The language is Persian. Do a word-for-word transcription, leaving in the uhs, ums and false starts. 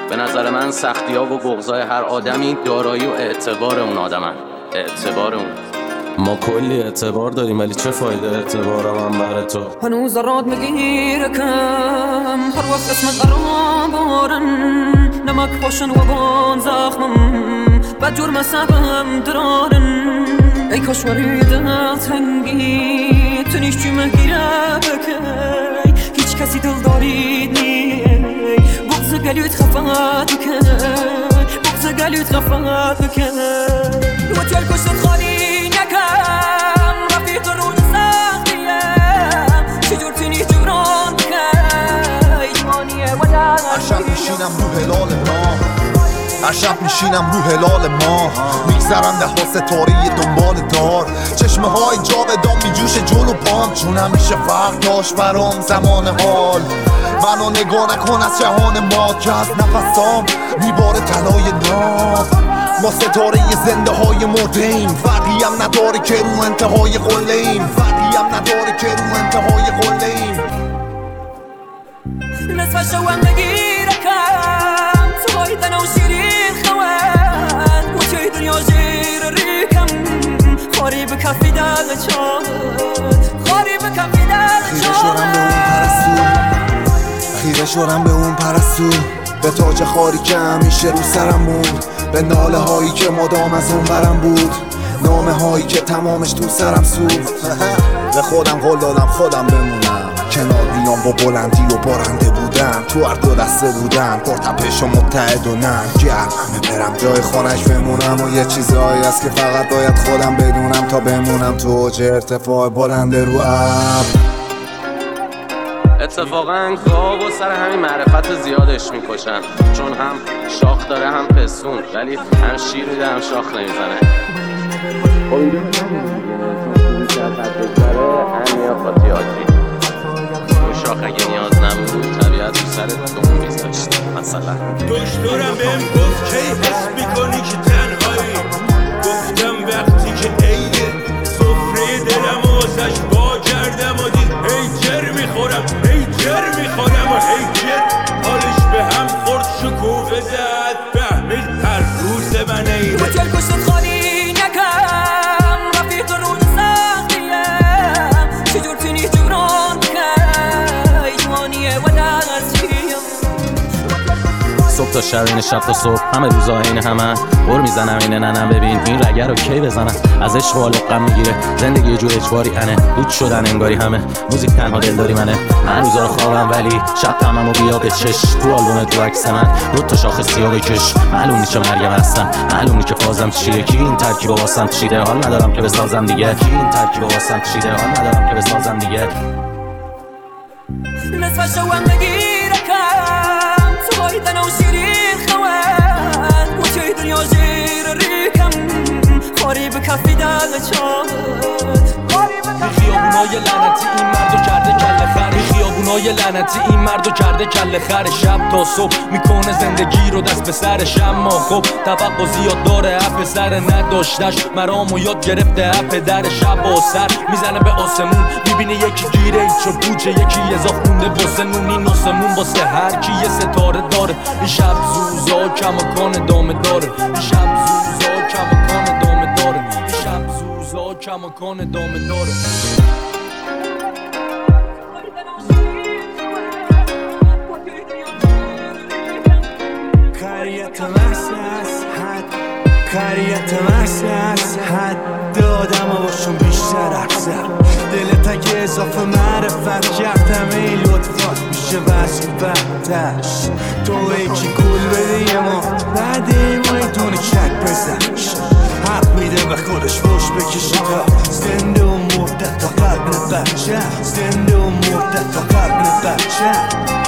به نظر من سختی ها و بغضای هر آدمی دارایی و اعتبار اون آدمن. اعتبار اون. ما کلی اعتبار داریم ولی چه فایده اعتبار من برای تو؟ هنوز راد میگیره کم هر وقت اسمت برام بارن نمک پاشن و بان زخمم و جرم سبم درارن ای کاش وریده تنگی تنیش چی مگیره بکی هیچ کسی دل دارید نی بغض گلیوت خفت بکی بغض گلیوت خفت بکی و جای کشت خالی نکم رفیق رود سختیه چجور تنیش جوران بکی ایمانیه و در هر شب میشینم رو هلال ما هر شب میشینم رو هلال ما میگذرم ده ها ستاره دنبال دار چشمه های جاودان میجوشه جلو پام چون همیشه فرق داشت برام زمان حال منو نگاه نکن از جهان ما که از نفسام میباره طلای ناب ما ستاره زنده های مردیم فرقی هم نداره که رو انتهای قله ایم فرقی هم نداره که رو انتهای قله ایم نصف شوام نگیره کم تو بایدن و شیرین خواد و چه دنیا جیر ریکم خاری به کفی دل چاد خاری به کفی دل چاد خیره شدم به اون پرستو به تاج خاری که همیشه رو سرم بود به ناله هایی که مدام از اون برم بود نامه هایی که تمامش تو سرم سود به خودم قول دادم خودم بمونم کنار بیام با بلندی و بارنده بودم تو هر دو دسته بودم پرتپش و متحد و نم گرمه برم جای خونش بمونم و یه چیزهایی هست که فقط باید خودم بدونم تا بمونم تو اوج ارتفاع بلنده رو اب اتفاقا گاو و سر همین معرفت زیادش میکشن چون هم شاخ داره هم پستون ولی هم شیر میده هم شاخ نمیزنه. خب اینجا همین فاتیاتی اون شاخ اگه نیاز نبود طبیعت رو سر دوم میذاشت مثلا دکترم بهم گفت کی حس میکنی که تنهایی گفتم وقتی که عیده سفره دلم واسش با کردم و دید هی جر میخورم هی جر میخورم و هی جر حالش به هم خورد شکوفه زد فهمید هر روز من عیده و جل کشت خالی نکم رفیق رود سختیم چجور تینی جوران بکن ایمانیه و درسیم صبح تا شب این شب تا صبح همه روزا این همه بر میزنم اینه ننم ببین این رگه رو کی بزنم از عشق و غم میگیره زندگی جو اجباری انه بود شدن انگاری همه موزیک تنها دلداری منه من روزا رو خوابم ولی شب تمامو بیا به چش تو آلبوم تو عکس من دو تا شاخ سیاه بکش معلوم نیست چه مرگم هستم معلوم نیست که فازم چیه کی این ترکیب واسم چیده حال ندارم که بسازم دیگه کی این ترکیب واسم چیده حال ندارم که بسازم دیگه نصف شوام نگیره کم تو بایدن و شیرین خواد و چه دنیا جیر ریکم خاری به کفی دل چاد خیابونای لعنتی این مردو کرده کله خر خیابونای لعنتی این مردو کرده کله خر شب تا صبح میکنه زندگی رو دست به سرش اما خب توقع زیاد داره اپ سر نداشتش مرامو یاد گرفته اپ در شب و سر میزنه به آسمون میبینه یکی گیره چو بوجه یکی اضاف مونده واسه نون این آسمون واسه هر کی یه ستاره داره این شب زوزا کماکان دامه داره این شب زوزا کماکان دامه داره این شب زوزا کماکان دامه داره کاریت محصی از حد کاریت محصی از حد دادم و باشون بیشتر اکثر دلت اگه اضافه معرفت کردم ای لطفات میشه وزی بدتش تو یکی کل بده یه ما بعد ایمای دونه کک بزنش حق میده به خودش فوش بکشه تا زنده و مرده تا قلب بچه زنده و مرده تا قلب بچه